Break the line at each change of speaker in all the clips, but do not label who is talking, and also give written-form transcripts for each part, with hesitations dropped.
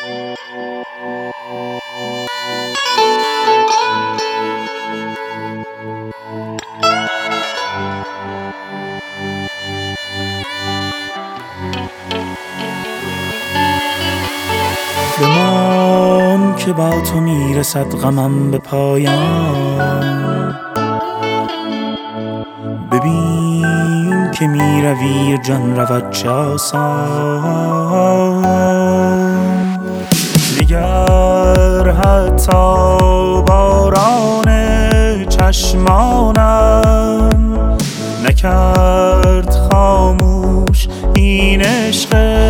بمان که با تو میرسد غمم به پایان، ببین که میروی جان رود چه آسان. نگر حتی باران چشمانم نکرد خاموش این عشق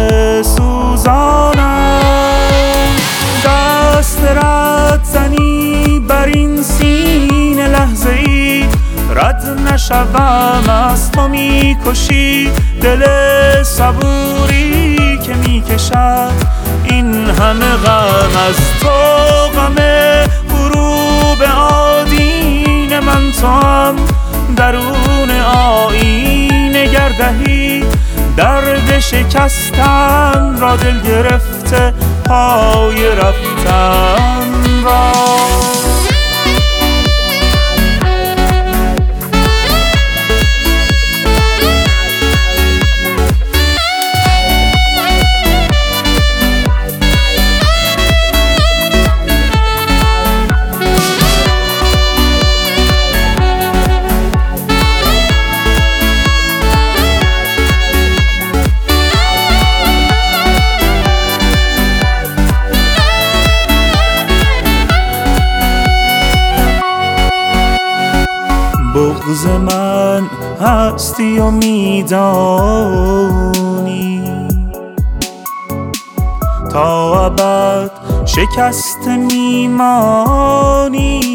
سوزانم. دست رد زنی بر این سینه لحظه ای رد نشوم از تو میکشی دل صبوری که میکشد این همه غم. از تو غم غروب آدین من تو هم درون آینه گردهی درد شکستن را دل گرفته پای رفتن را. بغض من هستی و میدانی تا ابد شکست میمانی.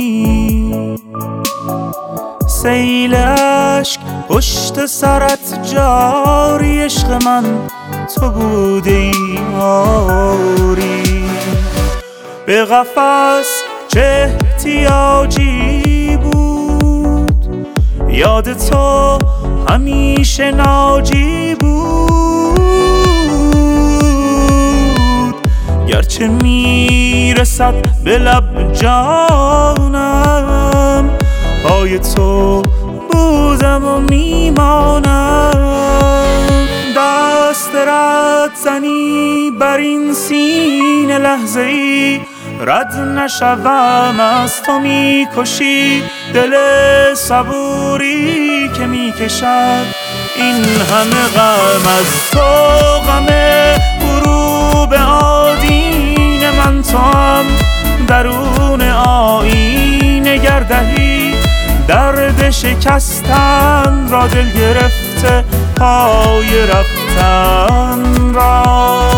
سیل عشق پشت سرت جاری عشق من تو بوده یاری. به قفس چه احتیاجی بود یاد تو همیشه ناجی بود. گرچه میرسد به لب جانم پای تو بودم و میمانم. دست رد زنی بر این سینه لحظه ای رد نشوم از تو میکشی دل صبوری که میکشد این همه غم. از تو غم غروب آدین من تو هم درون آینه گردهی درد شکستن را دل گرفته پای رفتن را.